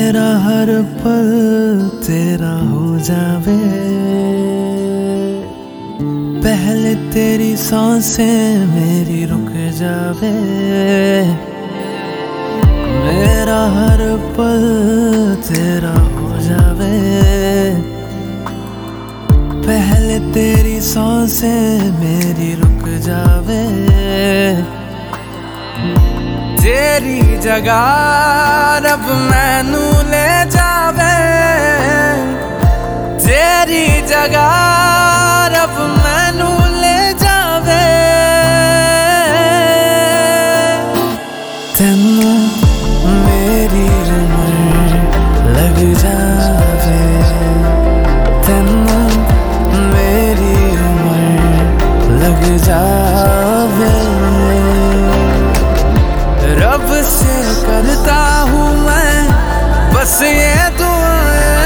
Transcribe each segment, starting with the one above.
मेरा हर पल तेरा हो जावे, पहले तेरी सांसें मेरी रुक जावे। मेरा हर पल तेरा हो जावे, पहले तेरी सांसें मेरी रुक जावे। तेरी जगह रब मैनू ले जावे, तेरी जगह रब मैनू ले जावे। तेनू मेरी उम्र लग जावे, तेनू मेरी उम्र लग जावे। रब से करता हूँ मैं बस ये दुआएं,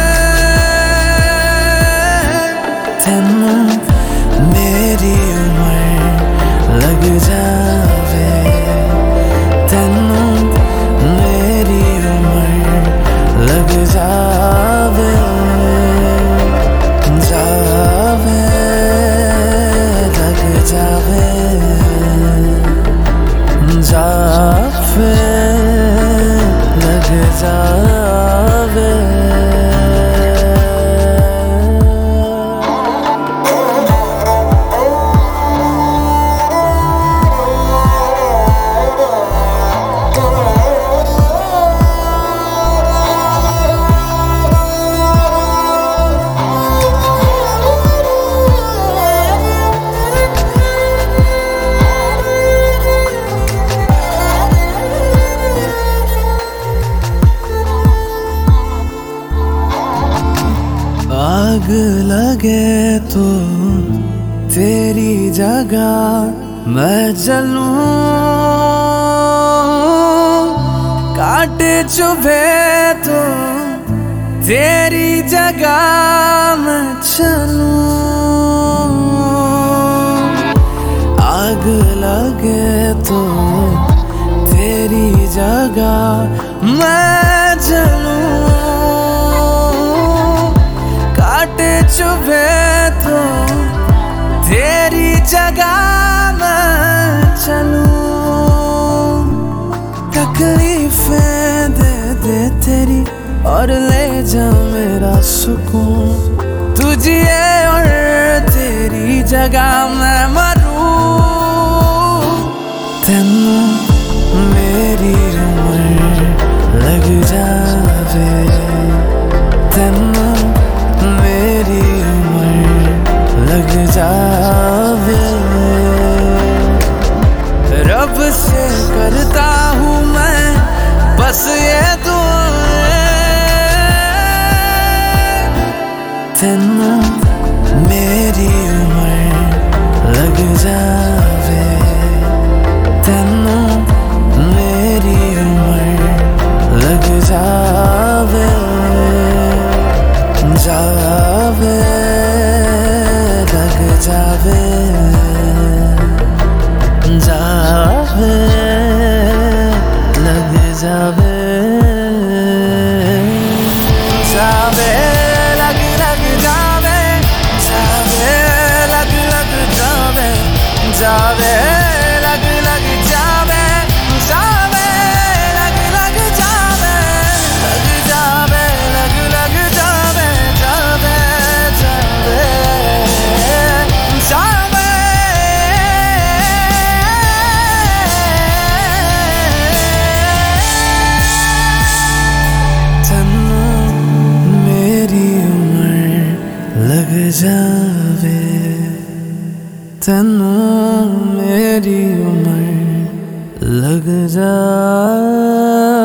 तेनू मेरी उम्र लग जावे, तेनू मेरी उम्र लग जावे। जावे लग जावे, जावे लग जावे। आग लगे तो तेरी जगह मैं जलूं, कांटे चुभे तो तेरी जगह मैं चलूं। आग लगे तो तेरी जगह मैं जलूं, कांटे चुभे तो तेरी जगह मैं चलूं। तकलीफें दे दे तेरी और ले जा मेरा सुकून, तुझे और तेरी जगह मैं मरूं। तेनू मेरी उम्र लग जावे, तेनू मेरी उम्र लग जावे। रब से करता हूँ मैं बस ये दुआएं, तेनू मेरी उम्र लग जावे, तेनू मेरी उम्र लग जावे। जावे लग जावे, जावे लग जावे। जावे लग जावे, जावे लग जावे, जावे लग जावे, जावे लग जावे, लग जावे लग जावे, जावे जावे जावे। तेनू मेरी उम्र लग जावे, तेनू मेरी उम्र लग जावे।